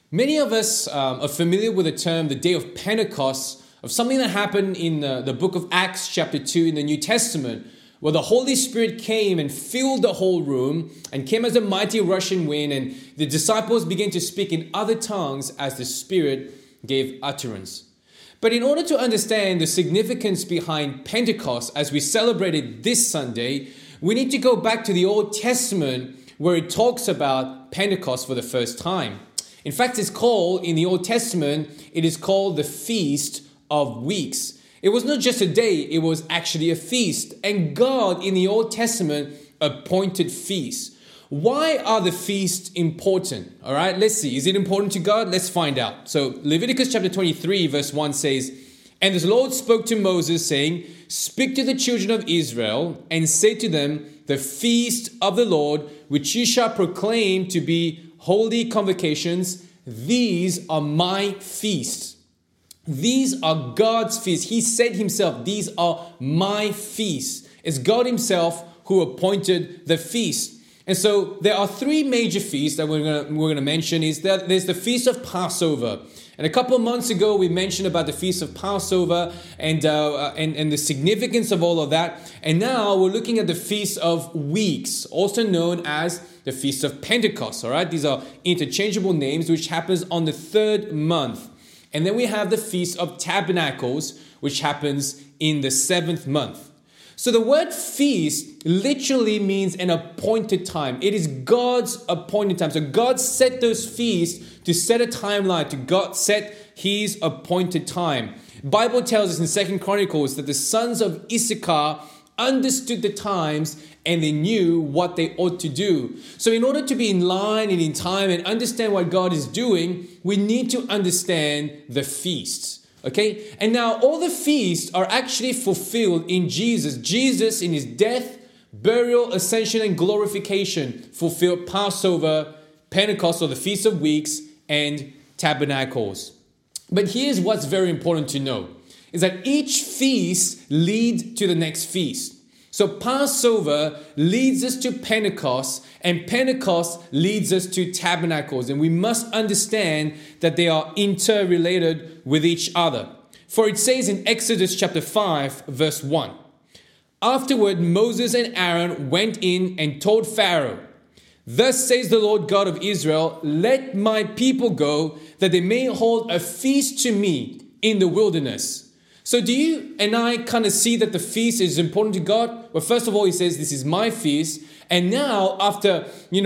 Many of us are familiar with the term the day of Pentecost, of something that happened in the book of Acts chapter 2 in the New Testament, where the Holy Spirit came and filled the whole room and came as a mighty rushing wind, and the disciples began to speak in other tongues as the Spirit gave utterance. But in order to understand the significance behind Pentecost as we celebrate it this Sunday, we need to go back to the Old Testament where it talks about Pentecost for the first time. In fact, in the Old Testament, it is called the Feast of Weeks. It was not just a day, it was actually a feast. And God in the Old Testament appointed feasts. Why are the feasts important? All right, let's see. Is it important to God? Let's find out. So Leviticus chapter 23 verse 1 says, "And the Lord spoke to Moses, saying, Speak to the children of Israel, and say to them, The feast of the Lord, which you shall proclaim to be holy convocations, these are my feasts." These are God's feasts. He said himself, these are my feasts. It's God himself who appointed the feast. And so there are three major feasts that we're going to mention. There's the Feast of Passover. And a couple of months ago, we mentioned about the Feast of Passover and the significance of all of that. And now we're looking at the Feast of Weeks, also known as the Feast of Pentecost. All right, these are interchangeable names, which happens on the third month. And then we have the Feast of Tabernacles, which happens in the seventh month. So the word feast literally means an appointed time. It is God's appointed time. So God set those feasts to set a timeline, to God set his appointed time. Bible tells us in 2 Chronicles that the sons of Issachar understood the times and they knew what they ought to do. So in order to be in line and in time and understand what God is doing, we need to understand the feasts. Okay, and now all the feasts are actually fulfilled in Jesus. Jesus in his death, burial, ascension, and glorification fulfilled Passover, Pentecost, or the Feast of Weeks, and Tabernacles. But here's what's very important to know, is that each feast leads to the next feast. So Passover leads us to Pentecost, and Pentecost leads us to Tabernacles. And we must understand that they are interrelated with each other. For it says in Exodus chapter 5, verse 1, "Afterward Moses and Aaron went in and told Pharaoh, Thus says the Lord God of Israel, Let my people go, that they may hold a feast to me in the wilderness." So do you and I kind of see that the feast is important to God? Well, first of all, he says, this is my feast. And now after,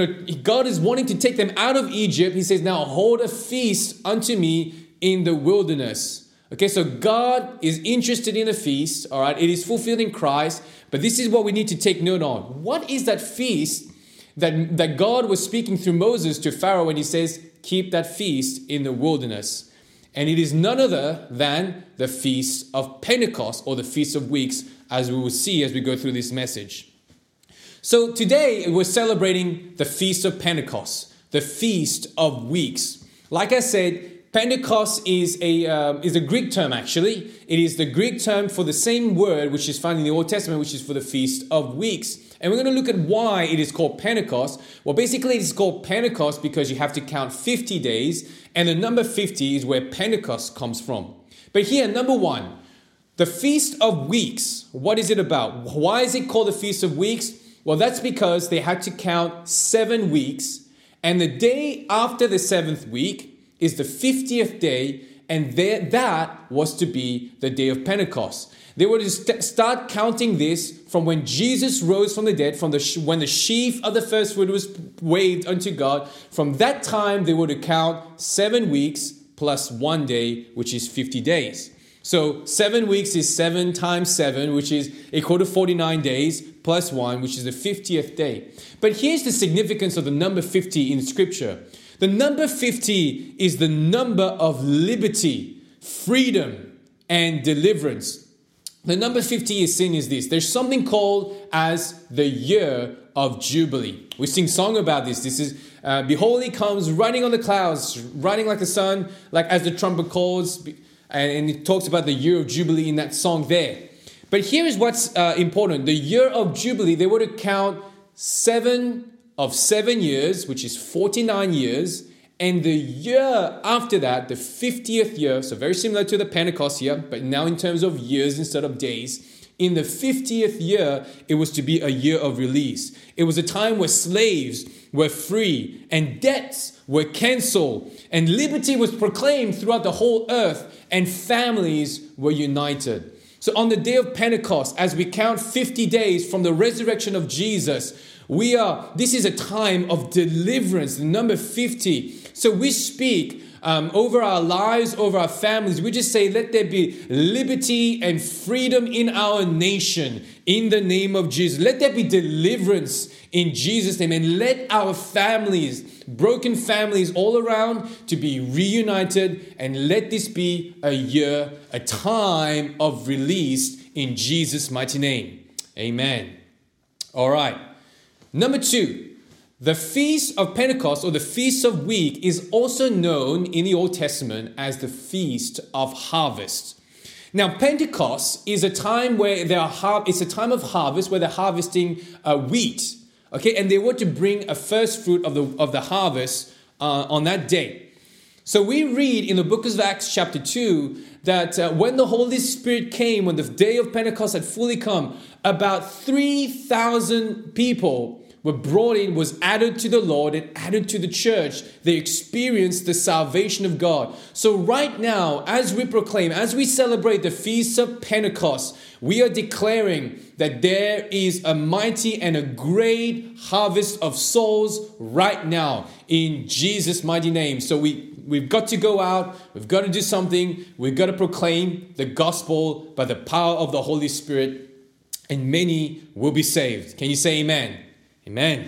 God is wanting to take them out of Egypt, he says, now hold a feast unto me in the wilderness. Okay, so God is interested in a feast, all right? It is fulfilled in Christ, but this is what we need to take note on. What is that feast that God was speaking through Moses to Pharaoh when he says, keep that feast in the wilderness? And it is none other than the Feast of Pentecost, or the Feast of Weeks, as we will see as we go through this message. So today we're celebrating the Feast of Pentecost, the Feast of Weeks. Like I said, Pentecost is a Greek term actually. It is the Greek term for the same word which is found in the Old Testament, which is for the Feast of Weeks. And we're going to look at why it is called Pentecost. Well, basically it is called Pentecost because you have to count 50 days. And the number 50 is where Pentecost comes from. But here, number one, the Feast of Weeks. What is it about? Why is it called the Feast of Weeks? Well, that's because they had to count 7 weeks. And the day after the 7th week is the 50th day. And that was to be the day of Pentecost. They were to start counting this from when Jesus rose from the dead, when the sheaf of the first fruit was waved unto God. From that time, they were to count 7 weeks plus 1 day, which is 50 days. So 7 weeks is 7 times 7, which is equal to 49 days, plus 1, which is the 50th day. But here's the significance of the number 50 in Scripture. The number 50 is the number of liberty, freedom, and deliverance. The number 50 is seen as this. There's something called as the year of Jubilee. We sing song about this. This is, behold, he comes riding on the clouds, riding like the sun, like as the trumpet calls. And it talks about the year of Jubilee in that song there. But here is what's important. The year of Jubilee, they were to count 7 of 7 years, which is 49 years, And the year after that, the 50th year, so very similar to the Pentecost year, but now in terms of years instead of days, in the 50th year, it was to be a year of release. It was a time where slaves were free and debts were canceled and liberty was proclaimed throughout the whole earth and families were united. So on the day of Pentecost, as we count 50 days from the resurrection of Jesus, this is a time of deliverance, the number 50. So we speak over our lives, over our families. We just say, let there be liberty and freedom in our nation in the name of Jesus. Let there be deliverance in Jesus' name. And let our families, broken families all around, to be reunited. And let this be a year, a time of release in Jesus' mighty name. Amen. All right. Number 2. The Feast of Pentecost, or the Feast of Weeks, is also known in the Old Testament as the Feast of Harvest. Now, Pentecost is a time where it's a time of harvest where they're harvesting wheat, okay, and they were to bring a first fruit of the harvest on that day. So we read in the book of Acts chapter 2 that when the Holy Spirit came, when the day of Pentecost had fully come, about 3,000 people were brought in, was added to the Lord and added to the church. They experienced the salvation of God. So right now, as we proclaim, as we celebrate the Feast of Pentecost, we are declaring that there is a mighty and a great harvest of souls right now in Jesus' mighty name. So we've got to go out, we've got to do something, we've got to proclaim the gospel by the power of the Holy Spirit, and many will be saved. Can you say amen? Amen.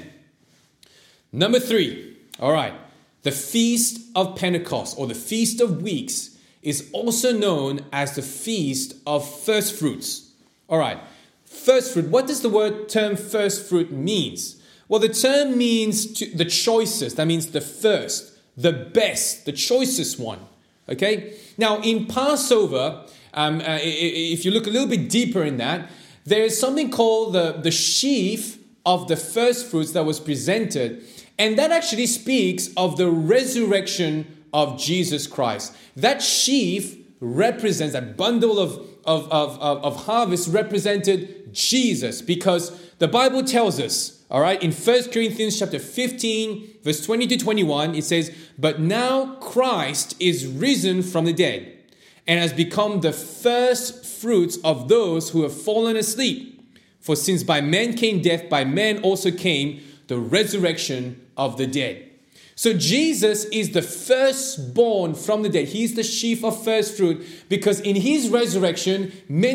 Number 3. All right. The Feast of Pentecost, or the Feast of Weeks, is also known as the Feast of First Fruits. All right. First fruit. What does the term first fruit means? Well, the term means the choicest. That means the first, the best, the choicest one. Okay. Now, in Passover, if you look a little bit deeper in that, there is something called the sheaf of the first fruits that was presented, and that actually speaks of the resurrection of Jesus Christ. That sheaf represents, that bundle of harvest represented Jesus, because the Bible tells us, all right, in 1 Corinthians chapter 15, verse 20 to 21, it says, "But now Christ is risen from the dead, and has become the first fruits of those who have fallen asleep. For since by men came death, by men also came the resurrection of the dead." So Jesus is the firstborn from the dead. He's the sheaf of first fruit, because in his resurrection,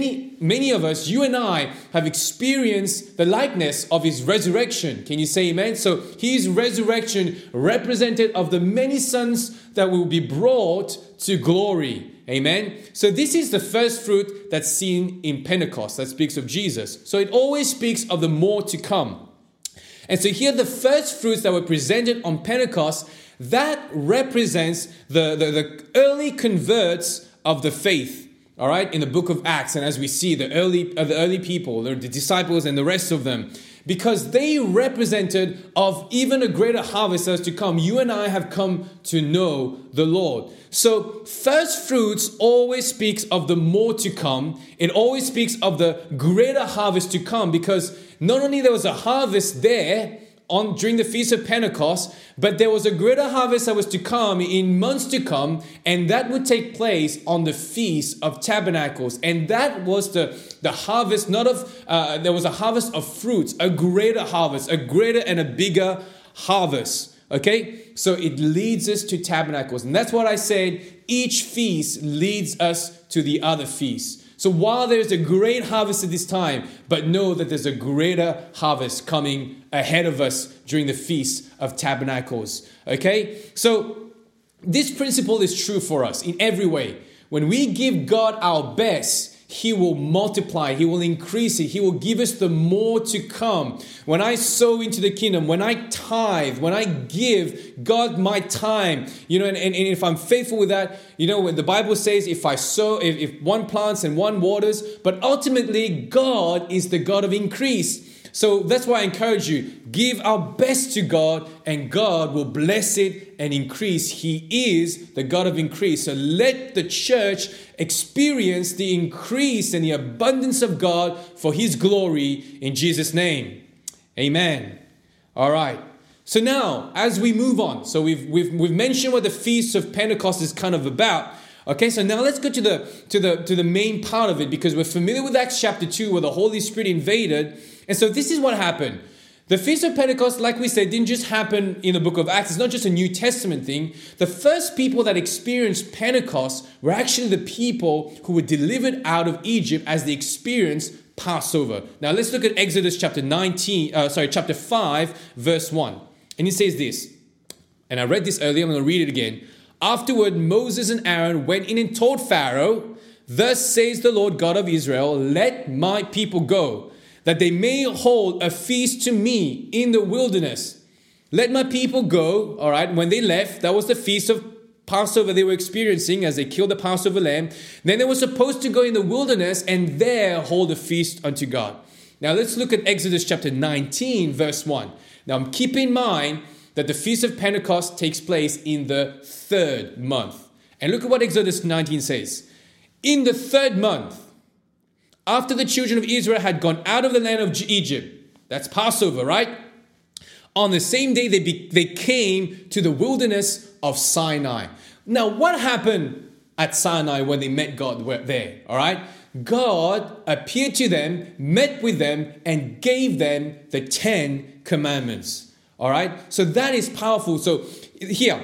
many of us, you and I, have experienced the likeness of his resurrection. Can you say amen? So his resurrection represented of the many sons that will be brought to glory. Amen. So this is the first fruit that's seen in Pentecost that speaks of Jesus. So it always speaks of the more to come. And so here the first fruits that were presented on Pentecost, that represents the early converts of the faith. All right, in the book of Acts, and as we see the early people, the disciples and the rest of them, because they represented of even a greater harvest that is to come. You and I have come to know the Lord. So first fruits always speaks of the more to come. It always speaks of the greater harvest to come, because not only there was a harvest there during the Feast of Pentecost, but there was a greater harvest that was to come in months to come, and that would take place on the Feast of Tabernacles. And that was the harvest, there was a harvest of fruits, a greater harvest, a greater and a bigger harvest. Okay, so it leads us to Tabernacles. And that's what I said, each feast leads us to the other feast. So while there's a great harvest at this time, but know that there's a greater harvest coming ahead of us during the Feast of Tabernacles. Okay? So this principle is true for us in every way. When we give God our best, He will multiply, He will increase it, He will give us the more to come. When I sow into the kingdom, when I tithe, when I give God my time, and if I'm faithful with that, when the Bible says if I sow, if one plants and one waters, but ultimately God is the God of increase. So that's why I encourage you, give our best to God and God will bless it and increase. He is the God of increase. So let the church experience the increase and the abundance of God for His glory in Jesus' name. Amen. All right. So now, as we move on, so we've mentioned what the Feast of Pentecost is kind of about. Okay, so now let's go to the main part of it, because we're familiar with Acts chapter 2 where the Holy Spirit invaded. And so this is what happened. The Feast of Pentecost, like we said, didn't just happen in the book of Acts. It's not just a New Testament thing. The first people that experienced Pentecost were actually the people who were delivered out of Egypt as they experienced Passover. Now let's look at Exodus chapter 5, verse 1. And it says this, and I read this earlier, I'm going to read it again. Afterward, Moses and Aaron went in and told Pharaoh, "Thus says the Lord God of Israel, let my people go, that they may hold a feast to me in the wilderness." Let my people go. All right. When they left, that was the feast of Passover they were experiencing as they killed the Passover lamb. Then they were supposed to go in the wilderness and there hold a feast unto God. Now let's look at Exodus chapter 19, verse 1. Now keep in mind that the Feast of Pentecost takes place in the 3rd month. And look at what Exodus 19 says. In the 3rd month, after the children of Israel had gone out of the land of Egypt, that's Passover, right? On the same day, they came to the wilderness of Sinai. Now, what happened at Sinai when they met God there? All right. God appeared to them, met with them, and gave them the 10 commandments. All right. So that is powerful. So here,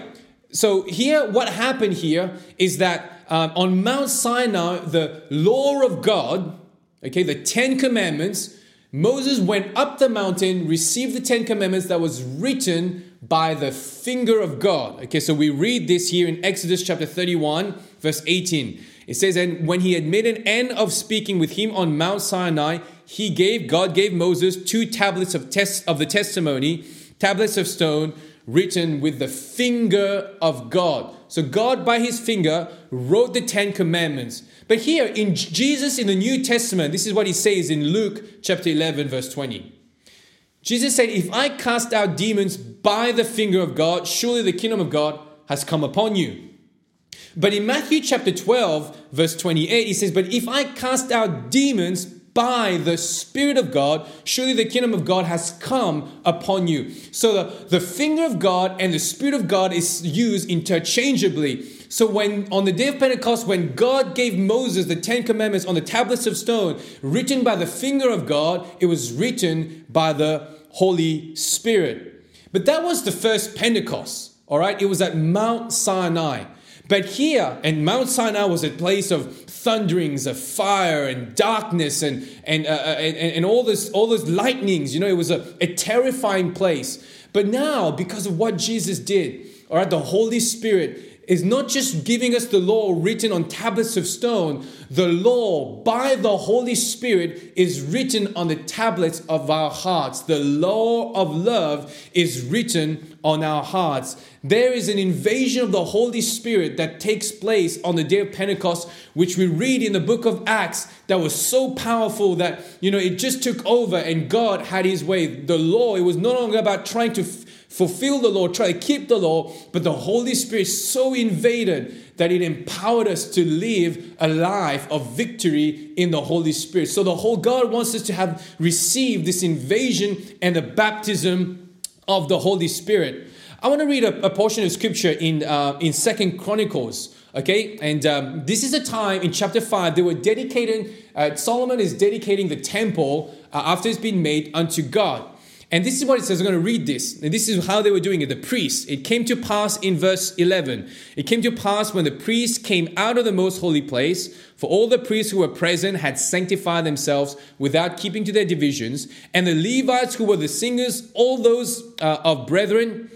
what happened here is that on Mount Sinai, the law of God, okay, the 10 commandments, Moses went up the mountain, received the 10 commandments that was written by the finger of God. Okay, so we read this here in Exodus chapter 31, verse 18. It says, "And when he had made an end of speaking with him on Mount Sinai, God gave Moses 2 tablets of the testimony, tablets of stone, written with the finger of God." So God, by his finger, wrote the 10 commandments. But here in Jesus in the New Testament, this is what he says in Luke chapter 11, verse 20. Jesus said, "If I cast out demons by the finger of God, surely the kingdom of God has come upon you." But in Matthew chapter 12, verse 28, he says, "But if I cast out demons by the Spirit of God, surely the kingdom of God has come upon you." So the finger of God and the Spirit of God is used interchangeably. So when on the day of Pentecost, when God gave Moses the 10 commandments on the tablets of stone, written by the finger of God, it was written by the Holy Spirit. But that was the first Pentecost, all right? It was at Mount Sinai. But here, and Mount Sinai was a place of thunderings, of fire and darkness and all those lightnings. You know, it was a terrifying place. But now, because of what Jesus did, all right, the Holy Spirit is not just giving us the law written on tablets of stone. The law by the Holy Spirit is written on the tablets of our hearts. The law of love is written on our hearts. There is an invasion of the Holy Spirit that takes place on the day of Pentecost, which we read in the book of Acts, that was so powerful that, you know, it just took over and God had his way. The law, it was no longer about trying to fulfill the law, try to keep the law, but the Holy Spirit so invaded that it empowered us to live a life of victory in the Holy Spirit. So the whole God wants us to have received this invasion and the baptism of the Holy Spirit. I want to read a portion of scripture in 2 Chronicles. Okay, and this is a time in chapter 5 they were dedicating. Solomon is dedicating the temple after it's been made unto God. And this is what it says. I'm going to read this. And this is how they were doing it. The priests. It came to pass in verse 11. It came to pass when the priests came out of the most holy place, for all the priests who were present had sanctified themselves without keeping to their divisions. And the Levites who were the singers, all those of brethren,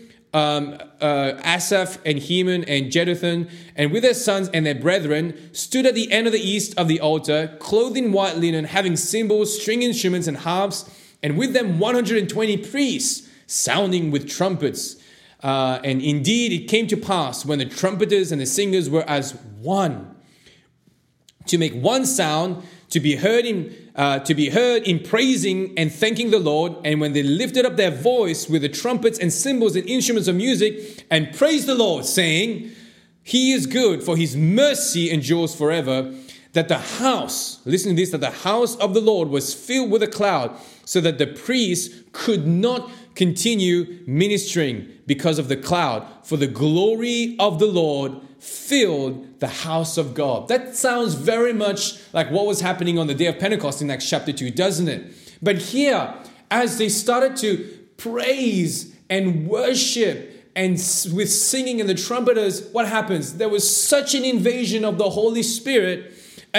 Asaph and Heman and Jeduthun, and with their sons and their brethren, stood at the end of the east of the altar, clothed in white linen, having cymbals, string instruments, and harps, and with them 120 priests, sounding with trumpets. And indeed, it came to pass when the trumpeters and the singers were as one, to make one sound, to be heard in to be heard in praising and thanking the Lord. And when they lifted up their voice with the trumpets and cymbals and instruments of music and praised the Lord, saying, He is good, for His mercy endures forever. That the house, listen to this, that the house of the Lord was filled with a cloud, so that the priests could not continue ministering because of the cloud. For the glory of the Lord filled the house of God. That sounds very much like what was happening on the day of Pentecost in Acts chapter 2, doesn't it? But here, as they started to praise and worship and with singing and the trumpeters, what happens? There was such an invasion of the Holy Spirit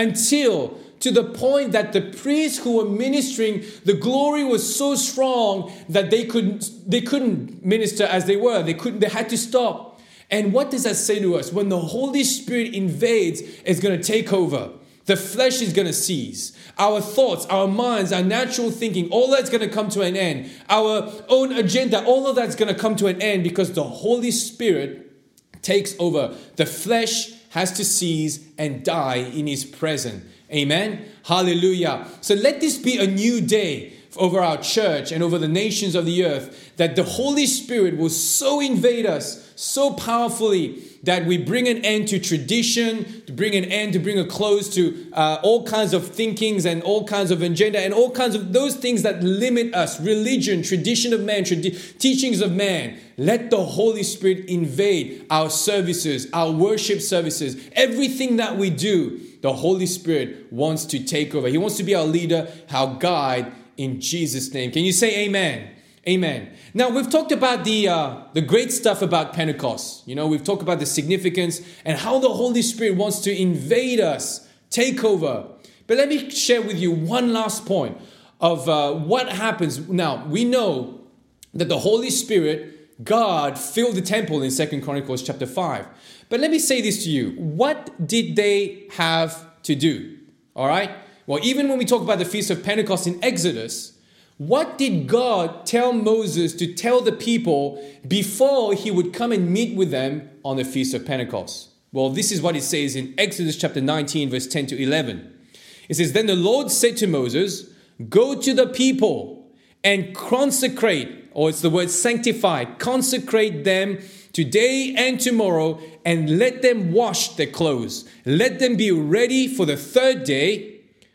until to the point that the priests who were ministering, the glory was so strong that they couldn't minister as they were. They had to stop. And what does that say to us? When the Holy Spirit invades, it's going to take over. The flesh is going to cease. Our thoughts, our minds, our natural thinking, all that's going to come to an end. Our own agenda, all of that's going to come to an end because the Holy Spirit takes over. The flesh has to cease and die in His presence. Amen. Hallelujah. So let this be a new day over our church and over the nations of the earth, that the Holy Spirit will so invade us so powerfully that we bring an end to tradition, to bring a close to all kinds of thinkings and all kinds of agenda and all kinds of those things that limit us, religion, tradition of man, teachings of man. Let the Holy Spirit invade our services, our worship services, everything that we do. The Holy Spirit wants to take over. He wants to be our leader, our guide, in Jesus' name. Can you say amen? Amen. Now, we've talked about the great stuff about Pentecost. You know, we've talked about the significance and how the Holy Spirit wants to invade us, take over. But let me share with you one last point of what happens. Now, we know that the Holy Spirit, God, filled the temple in 2 Chronicles chapter 5. But let me say this to you. What did they have to do? All right? Well, even when we talk about the Feast of Pentecost in Exodus, what did God tell Moses to tell the people before He would come and meet with them on the Feast of Pentecost? Well, this is what it says in Exodus chapter 19, verse 10 to 11. It says, Then the Lord said to Moses, Go to the people and consecrate, or it's the word sanctify, consecrate them today and tomorrow, and let them wash their clothes. Let them be ready for the third day.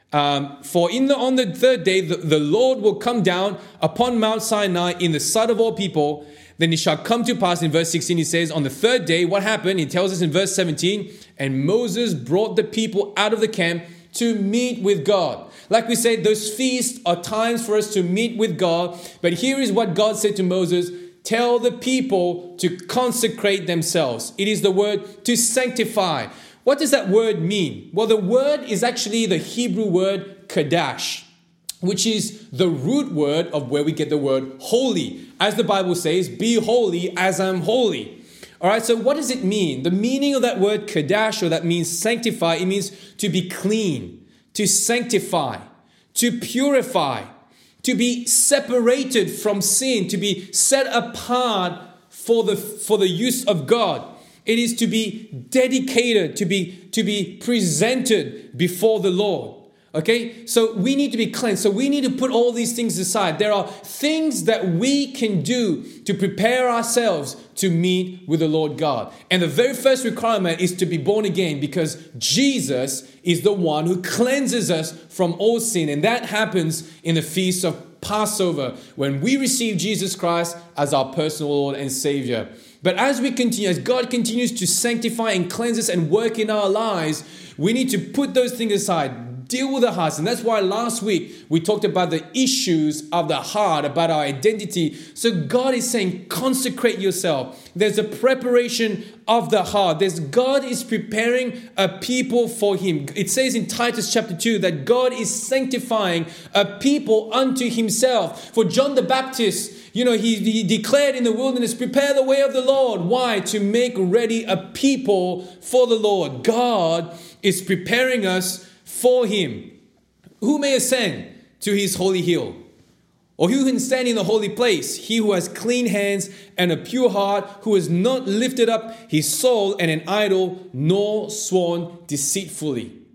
For on the third day, the Lord will come down upon Mount Sinai in the sight of all people. Then it shall come to pass, in verse 16, he says, on the third day, what happened? He tells us in verse 17, and Moses brought the people out of the camp to meet with God. Like we said, those feasts are times for us to meet with God. But here is what God said to Moses. Tell the people to consecrate themselves. It is the word to sanctify. What does that word mean? Well, the word is actually the Hebrew word kadash, which is the root word of where we get the word holy. As the Bible says, be holy as I'm holy. All right, so what does it mean? The meaning of that word kadash, or that means sanctify, it means to be clean, to sanctify, to purify, to be separated from sin, to be set apart for the use of God. It is to be dedicated, to be presented before the Lord. Okay, so we need to be cleansed. So we need to put all these things aside. There are things that we can do to prepare ourselves to meet with the Lord God. And the very first requirement is to be born again, because Jesus is the one who cleanses us from all sin. And that happens in the Feast of Passover, when we receive Jesus Christ as our personal Lord and Savior. But as we continue, as God continues to sanctify and cleanse us and work in our lives, we need to put those things aside, deal with the hearts. And that's why last week we talked about the issues of the heart, about our identity. So God is saying, consecrate yourself. There's a preparation of the heart. God is preparing a people for Him. It says in Titus chapter 2 that God is sanctifying a people unto Himself. For John the Baptist, he declared in the wilderness, prepare the way of the Lord. Why? To make ready a people for the Lord. God is preparing us for Him. Who may ascend to His holy hill? Or who can stand in the holy place? He who has clean hands and a pure heart, who has not lifted up his soul and an idol, nor sworn deceitfully.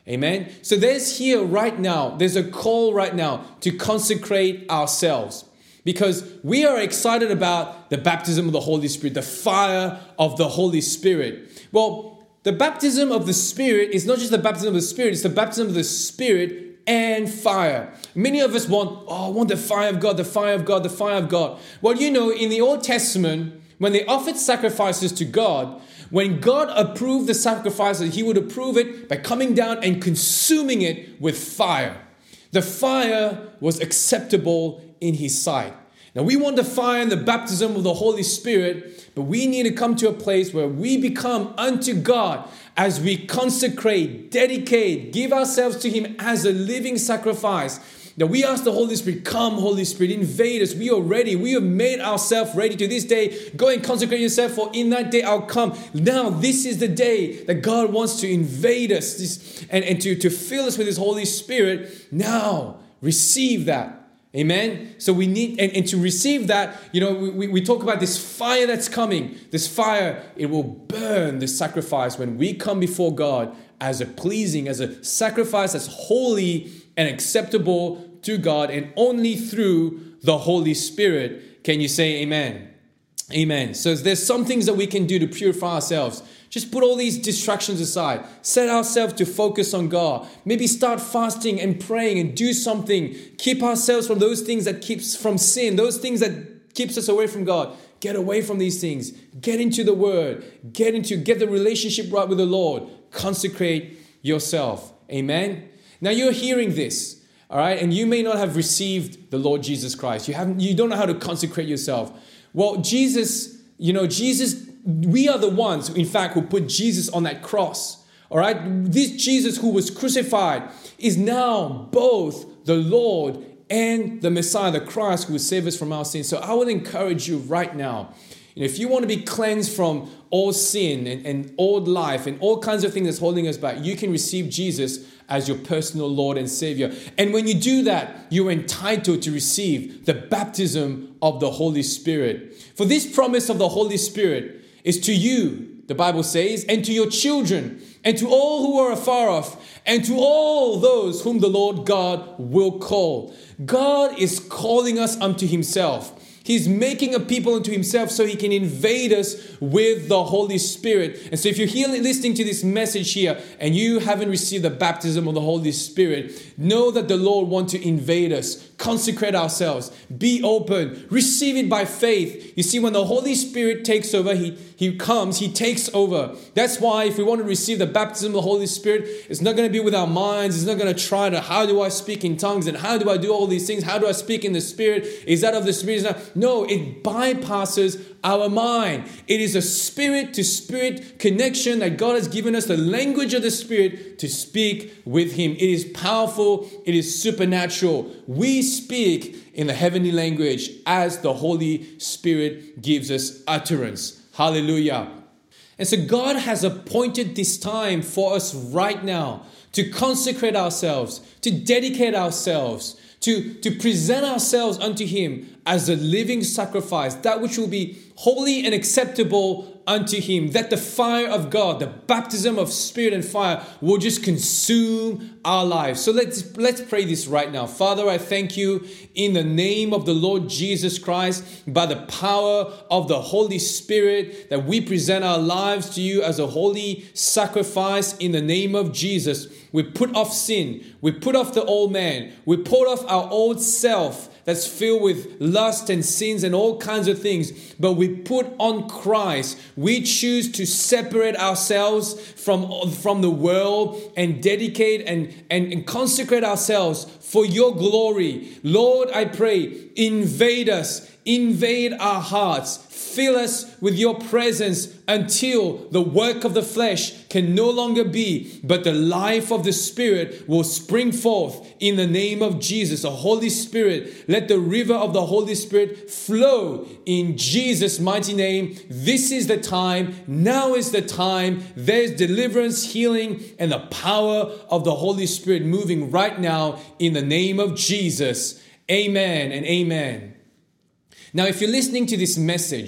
Amen. So there's a call right now to consecrate ourselves, because we are excited about the baptism of the Holy Spirit, the fire of the Holy Spirit. Well, the baptism of the Spirit is not just the baptism of the Spirit, it's the baptism of the Spirit and fire. Many of us want the fire of God, the fire of God, the fire of God. Well, in the Old Testament, when they offered sacrifices to God, when God approved the sacrifices, He would approve it by coming down and consuming it with fire. The fire was acceptable in His sight. Now, we want the fire and the baptism of the Holy Spirit, but we need to come to a place where we become unto God as we consecrate, dedicate, give ourselves to Him as a living sacrifice. Now, we ask the Holy Spirit, come, Holy Spirit, invade us. We are ready. We have made ourselves ready to this day. Go and consecrate yourself, for in that day I'll come. Now, this is the day that God wants to invade us and to fill us with His Holy Spirit. Now, receive that. Amen. So we need, and to receive that, we talk about this fire that's coming. This fire, it will burn the sacrifice when we come before God as a sacrifice that's holy and acceptable to God, and only through the Holy Spirit can you say amen. Amen. So there's some things that we can do to purify ourselves. Just put all these distractions aside. Set ourselves to focus on God. Maybe start fasting and praying and do something. Keep ourselves from those things that keeps from sin, those things that keeps us away from God. Get away from these things. Get into the Word. Get the relationship right with the Lord. Consecrate yourself. Amen. Now you're hearing this, all right, and you may not have received the Lord Jesus Christ. You don't know how to consecrate yourself. Well, Jesus, we are the ones, in fact, who put Jesus on that cross. All right. This Jesus who was crucified is now both the Lord and the Messiah, the Christ who will save us from our sins. So I would encourage you right now, if you want to be cleansed from all sin and old life and all kinds of things that's holding us back, you can receive Jesus as your personal Lord and Savior. And when you do that, you're entitled to receive the baptism of the Holy Spirit. For this promise of the Holy Spirit is to you, the Bible says, and to your children, and to all who are afar off, and to all those whom the Lord God will call. God is calling us unto Himself. He's making a people unto Himself so He can invade us with the Holy Spirit. And so if you're here listening to this message here and you haven't received the baptism of the Holy Spirit, know that the Lord wants to invade us, consecrate ourselves, be open, receive it by faith. You see, when the Holy Spirit takes over, He comes, He takes over. That's why if we want to receive the baptism of the Holy Spirit, it's not going to be with our minds. It's not going to try to, how do I speak in tongues and how do I do all these things? How do I speak in the Spirit? Is that of the Spirit? No, it bypasses our mind. It is a spirit-to-spirit connection that God has given us, the language of the Spirit, to speak with Him. It is powerful. It is supernatural. We speak in the heavenly language as the Holy Spirit gives us utterance. Hallelujah. And so God has appointed this time for us right now to consecrate ourselves, to dedicate ourselves, to present ourselves unto Him as a living sacrifice, that which will be holy and acceptable unto Him, that the fire of God, the baptism of Spirit and fire, will just consume our lives. So let's pray this right now. Father, I thank You in the name of the Lord Jesus Christ, by the power of the Holy Spirit, that we present our lives to You as a holy sacrifice in the name of Jesus. We put off sin. We put off the old man. We put off our old self that's filled with lust and sins and all kinds of things. But we put on Christ. We choose to separate ourselves from the world and dedicate and consecrate ourselves for Your glory. Lord, I pray, invade us, invade our hearts. Fill us with Your presence until the work of the flesh can no longer be, but the life of the Spirit will spring forth in the name of Jesus. The Holy Spirit, let the river of the Holy Spirit flow in Jesus' mighty name. This is the time. Now is the time. There's deliverance, healing, and the power of the Holy Spirit moving right now in the name of Jesus. Amen and amen. Now, if you're listening to this message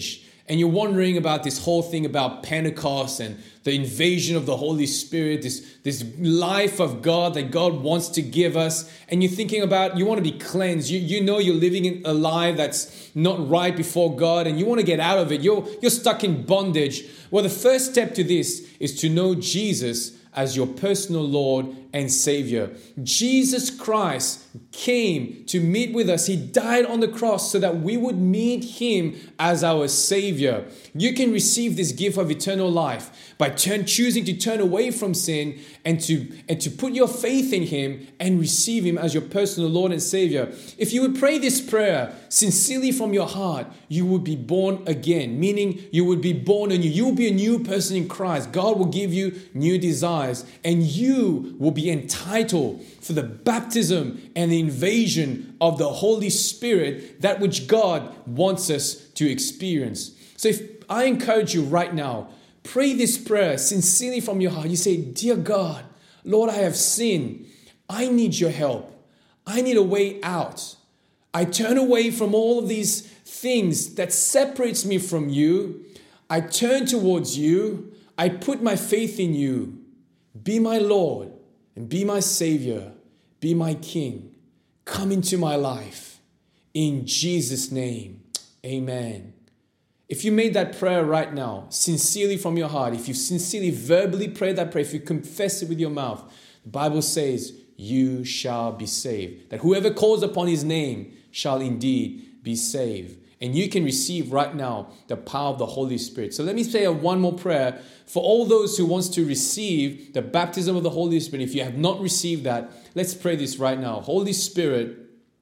and you're wondering about this whole thing about Pentecost and the invasion of the Holy Spirit, this life of God that God wants to give us, and you're thinking about, you want to be cleansed. You know you're living in a life that's not right before God, and you want to get out of it. You're stuck in bondage. Well, the first step to this is to know Jesus as your personal Lord and Savior. Jesus Christ came to meet with us. He died on the cross so that we would meet Him as our Savior. You can receive this gift of eternal life by choosing to turn away from sin and to put your faith in Him and receive Him as your personal Lord and Savior. If you would pray this prayer sincerely from your heart, you would be born again, meaning you would be born anew. You will be a new person in Christ. God will give you new desires, and you will be entitled for the baptism and the invasion of the Holy Spirit, that which God wants us to experience. So if I encourage you right now, pray this prayer sincerely from your heart. You say, "Dear God, Lord, I have sinned. I need your help. I need a way out. I turn away from all of these things that separates me from you. I turn towards you. I put my faith in you. Be my Lord and be my Savior. Be my King. Come into my life. In Jesus' name, amen." If you made that prayer right now, sincerely from your heart, if you sincerely verbally prayed that prayer, if you confess it with your mouth, the Bible says, you shall be saved. That whoever calls upon His name shall indeed be saved. And you can receive right now the power of the Holy Spirit. So let me say one more prayer for all those who wants to receive the baptism of the Holy Spirit. If you have not received that, let's pray this right now. Holy Spirit,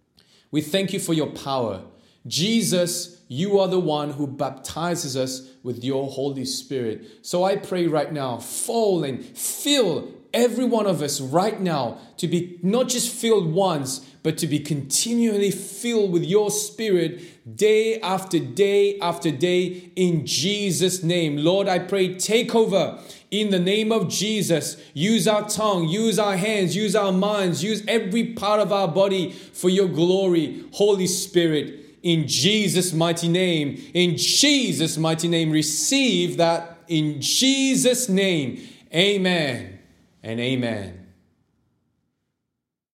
we thank you for your power. Jesus, you are the one who baptizes us with your Holy Spirit. So I pray right now, fall and fill every one of us right now to be not just filled once, but to be continually filled with your Spirit day after day after day in Jesus' name. Lord, I pray, take over in the name of Jesus. Use our tongue, use our hands, use our minds, use every part of our body for your glory. Holy Spirit, in Jesus' mighty name, receive that in Jesus' name. Amen and amen.